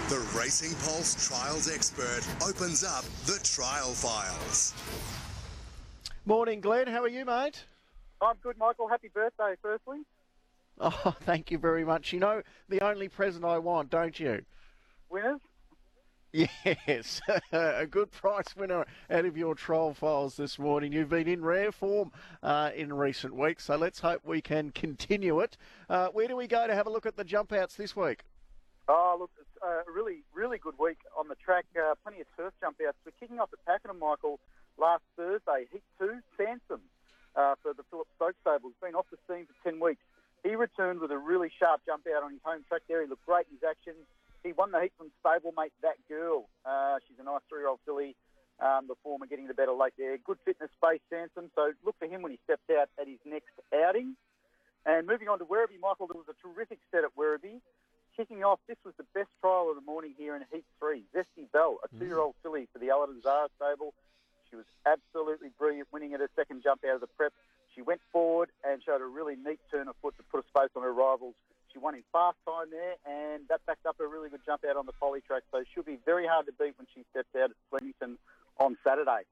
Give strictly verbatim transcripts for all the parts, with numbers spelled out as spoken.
The Racing Pulse Trials expert opens up the trial files. Morning, Glenn. How are you, mate? I'm good, Michael. Happy birthday, firstly. Oh, thank you very much. You know, the only present I want, don't you? Winners? Yes, a good price winner out of your trial files this morning. You've been in rare form uh, in recent weeks, so let's hope we can continue it. Uh, where do we go to have a look at the jump outs this week? Oh, look, it's a really, really good week on the track. Uh, plenty of turf jump outs. We're kicking off at Pakenham, Michael, last Thursday. Heat two, Sansom, uh, for the Philip Stokes stable. He's been off the scene for ten weeks. He returned with a really sharp jump out on his home track there. He looked great in his action. He won the heat from stablemate That Girl. Uh, she's a nice three-year-old filly. Um, the former getting the better late there. Good fitness base, Sansom. So look for him when he steps out at his next outing. And moving on to Werribee, Michael, there was a terrific set at Werribee. Kicking off, this was the best trial of the morning here in Heat three. Zesty Bell, a two-year-old filly for the Aladdin Zara stable. She was absolutely brilliant, winning at her second jump out of the prep. She went forward and showed a really neat turn of foot to put a space on her rivals. She won in fast time there, and that backed up a really good jump out on the poly track. So she'll be very hard to beat when she steps out at Flemington on Saturday.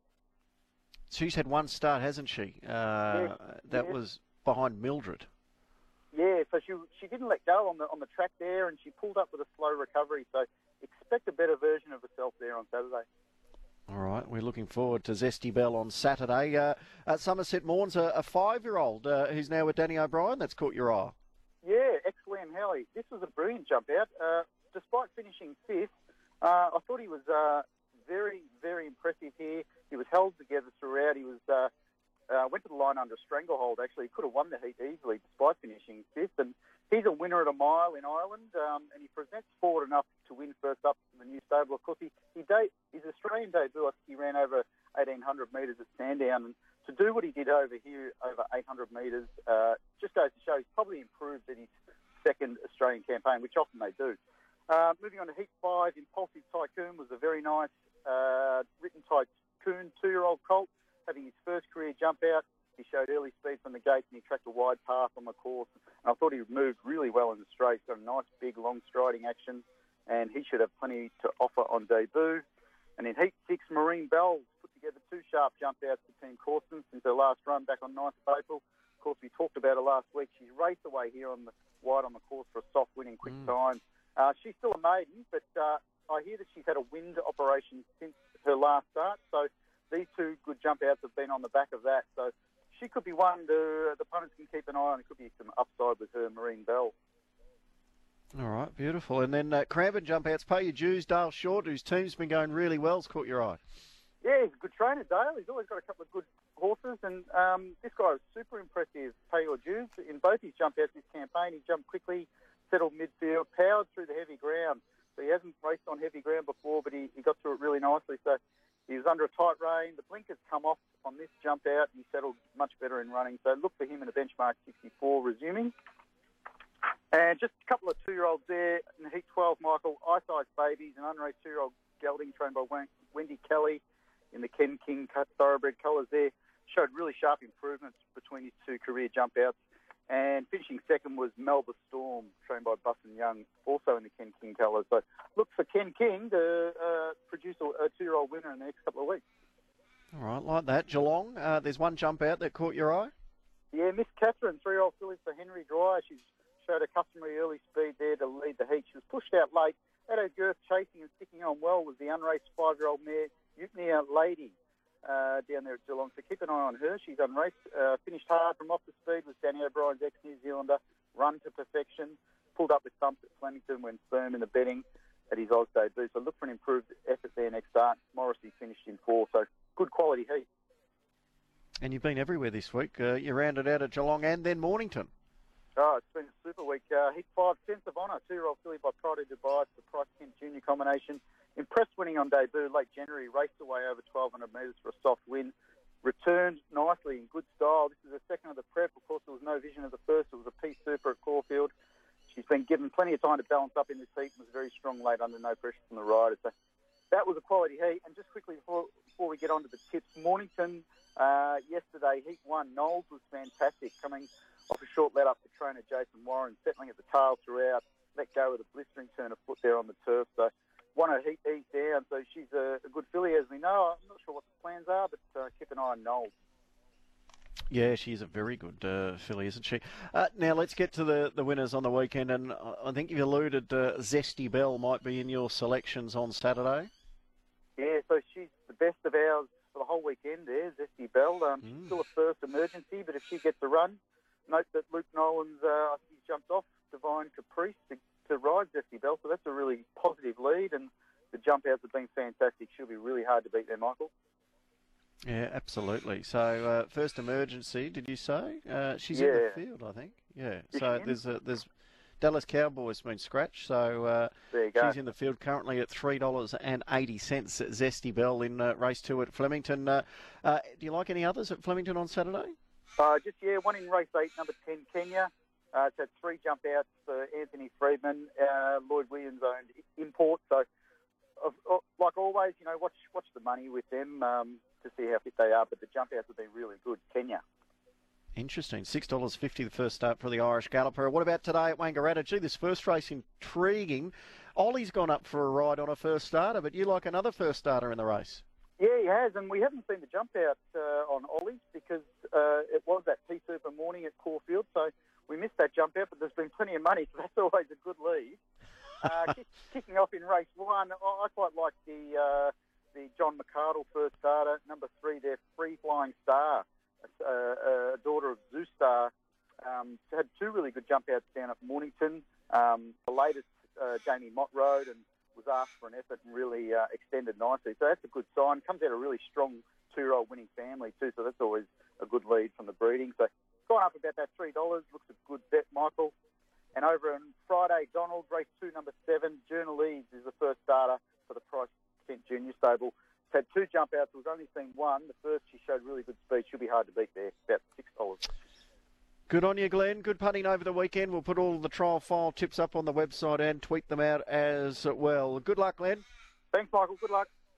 She's had one start, hasn't she? Uh, yes, that yes. was behind Mildred. Yeah, so she she didn't let go on the on the track there, and she pulled up with a slow recovery. So expect a better version of herself there on Saturday. All right, we're looking forward to Zesty Bell on Saturday. Uh, at Somerset Morns, a, a five-year-old uh, who's now with Danny O'Brien. That's caught your eye. Yeah, ex-Liam Howley. This was a brilliant jump out. Uh, despite finishing fifth, uh, I thought he was uh, very, very impressive here. He was held together throughout. He was uh, uh, went to the line under a stranglehold, actually. He could have won the heat easily despite finishing fifth. And he's a winner at a mile in Ireland, um, and he presents forward enough to win first up in the new stable. Of course, he, he de- his Australian debut, I think he ran over eighteen hundred metres at Sandown. And to do what he did over here, over eight hundred metres, uh, just goes to show he's probably improved at his second Australian campaign, which often they do. Uh, moving on to Heat five, Impulsive Tycoon was a very nice uh, written Tycoon two-year-old colt, having his first career jump out. He showed early speed from the gates and he tracked a wide path on the course. And I thought he moved really well in the straight. He's got a nice, big, long striding action, and he should have plenty to offer on debut. And in Heat six, Marine Bell put together two sharp jump outs for Team Corson since her last run back on ninth of April. Of course, we talked about her last week. She's raced away here on the wide on the course for a soft win in quick Mm. time. Uh, she's still a maiden, but uh, I hear that she's had a wind operation since her last start. So these two good jump outs have been on the back of that. So she could be one to, the punters can keep an eye on. It could be some upside with her, Marine Bell. All right, beautiful. And then uh, Cranbourne jump outs, Pay Your Dues, Dale Short, whose team's been going really well, has caught your eye. Yeah, he's a good trainer, Dale. He's always got a couple of good horses, and um, this guy was super impressive. Pay Your Dues in both his jump outs this campaign. He jumped quickly, settled midfield, powered through the heavy ground. So he hasn't raced on heavy ground before, but he, he got through it really nicely. So he was under a tight rein. The blinkers come off on this jump out. He settled much better in running. So look for him in a benchmark sixty-four resuming. And just a couple of two-year-olds there in Heat twelve, Michael. Ice Ice Babies, an unraced two-year-old gelding trained by Wendy Kelly in the Ken King thoroughbred colours there. Showed really sharp improvements between his two career jump outs. And finishing second was Melba Storm, trained by Busson Young, also in the Ken King colours. So look for Ken King to uh, produce a, a two-year-old winner in the next couple of weeks. All right, like that. Geelong, uh, there's one jump out that caught your eye. Yeah, Miss Catherine, three-year-old filly for Henry Dwyer. She's showed a customary early speed there to lead the heat. She was pushed out late. At her girth, chasing and sticking on well was the unraced five-year-old mare, Euthnia Lady, uh, down there at Geelong. So keep an eye on her. She's unraced. Uh, finished hard from off the speed was Danny O'Brien's ex-New Zealander. Run to perfection. Pulled up with thumps at Flemington when firm in the betting at his Oz debut. So look for an improved effort there next start. Morrissey finished in four. So good quality heat. And you've been everywhere this week. Uh, you rounded out at Geelong and then Mornington. Oh, it's been a super week. Uh, Heat five, Sense of Honour, two-year-old filly by Pride of Dubai. It's the Price Kent Junior combination. Impressed winning on debut late January. Raced away over twelve hundred metres for a soft win. Returned nicely in good style. This is the second of the prep. Of course, there was no vision of the first. It was a P Super at Caulfield. She's been given plenty of time to balance up in this heat and was very strong late under no pressure from the rider. So that was a quality heat. And just quickly before before we get on to the tips, Mornington uh, yesterday, Heat one, Knowles was fantastic, coming off a short let up to trainer Jason Warren, settling at the tail throughout. let go of the blistering turn of foot there on the turf. So want to heat ease down. So she's a, a good filly, as we know. I'm not sure what the plans are, but uh, keep an eye on Knowles. Yeah, she's a very good uh, filly, isn't she? Uh, now, let's get to the, the winners on the weekend, and I think you've alluded uh, Zesty Bell might be in your selections on Saturday. Yeah, so she's the best of ours for the whole weekend there, Zesty Bell. Um, Mm. She's still a first emergency, but if she gets a run, note that Luke Nolan's, uh, I think he's jumped off Divine Caprice to, to ride Zesty Bell, so that's a really positive lead, and the jump outs have been fantastic. She'll be really hard to beat there, Michael. Yeah, absolutely. So, uh, first emergency, did you say? Uh, she's Yeah. in the field, I think. Yeah. Is So she in? there's a, there's Dallas Cowboys been scratched, so uh, There you go. she's in the field currently at three dollars and eighty cents at Zesty Bell in uh, race two at Flemington. Uh, uh, do you like any others at Flemington on Saturday? Uh, just, yeah, one in race eight, number ten, Kenya. Uh, it's had three jump outs for Anthony Friedman, uh, Lloyd Williams owned import. So, of, of, like always, you know, watch watch the money with them um, to see how fit they are. But the jump outs have been really good. Kenya. Interesting. six dollars fifty the first start for the Irish Galloper. What about today at Wangaratta? Gee, this first race intriguing. Ollie's gone up for a ride on a first starter, but you like another first starter in the race? Yeah, he has, and we haven't seen the jump out uh, on Ollie's because uh, it was that T Super morning at Caulfield, so we missed that jump out, but there's been plenty of money, so that's always a good lead. Uh, kick, kicking off in race one, I quite like the uh, the John McCardle first starter, number three there, Free Flying Star, a, a daughter of Zeus Star. Um, had two really good jump outs down at Mornington. Um, the latest, uh, Jamie Mott rode and was asked for an effort and really uh, extended nicely. So that's a good sign. Comes out a really strong two-year-old winning family too, so that's always a good lead from the breeding. So gone up about that three dollars. Looks a good bet, Michael. And over on Friday, Donald, race two, number seven, Journalese is the first starter for the Price Kent Junior Stable. It's had two jump outs. We've only seen one. The first, she showed really good speed. She'll be hard to beat there, about six dollars. Good on you, Glenn. Good punting over the weekend. We'll put all the trial file tips up on the website and tweet them out as well. Good luck, Glenn. Thanks, Michael. Good luck.